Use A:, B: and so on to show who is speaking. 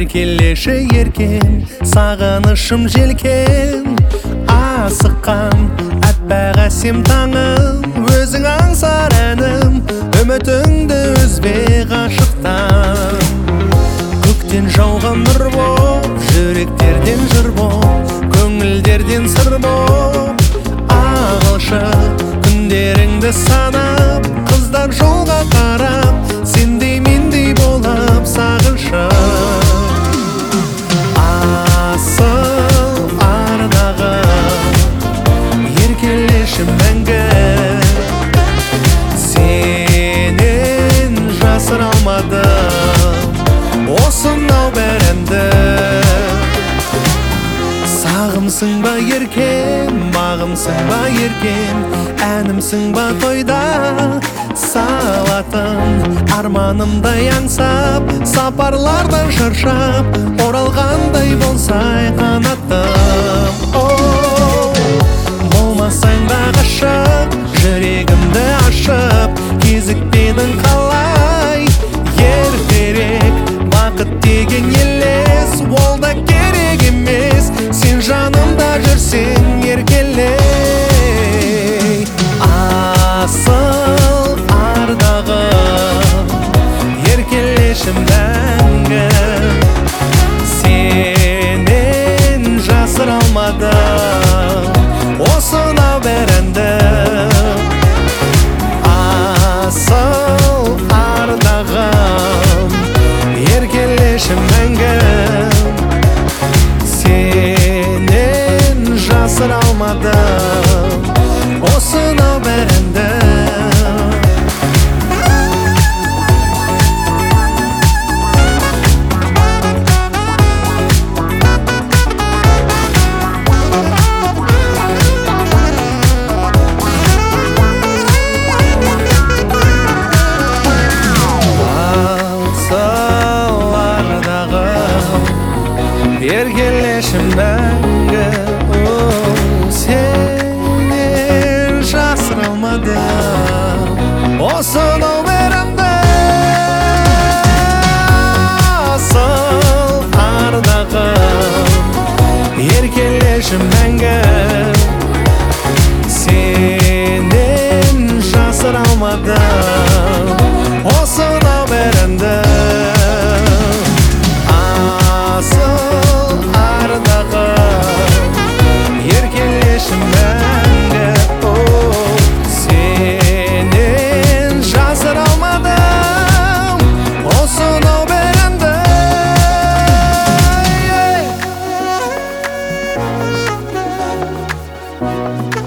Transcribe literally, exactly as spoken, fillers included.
A: еркелеші еркен, сағынышым желкен. Асыққан әппақ әсем таңым, өзің аңсар әнім, үмітіңді үзбе ғашықтан. Көктен жауған нұр боп, жүректерден жыр боп, көңілдерден сыр боп, ағылшы күндеріңді санап, қыздар жолға қарап, сендей мендей болып сағыншы. Асыл ардағым, еркелеші мәңгі, сенен жасыра алмадым осынау бәрімді. Сағымсың ба еркен, бағымсың ба еркен, әнімсің ба тойда салатын. Арманымдай аңсап, сапарлардан шаршап, оралғандай болсай қанатым. Болмасаң да ғашық, жүрегімді ашып, кезікпедің қалай. Ертерек бақыт деген елес, ол да керек емес, сен жанымда жүрсең еркелей. Асыл ардағым, еркелеші мәңгі, сенен жасыра алмадым осынау бәрімді. Асыл ардағым, еркелеші мәңгі, сенен жасыра алмадым осынау бәрімді. Еркелеші мәңгі, сенен жасыра алмадым осынау бәрімді. Асыл ардағым, еркелеші мәңгі, сенен жасыра алмадым осынау бәрімді. Асыл ардағым, еркелеші мәңгі, сенен жасыра алмадым осынау бәрімді.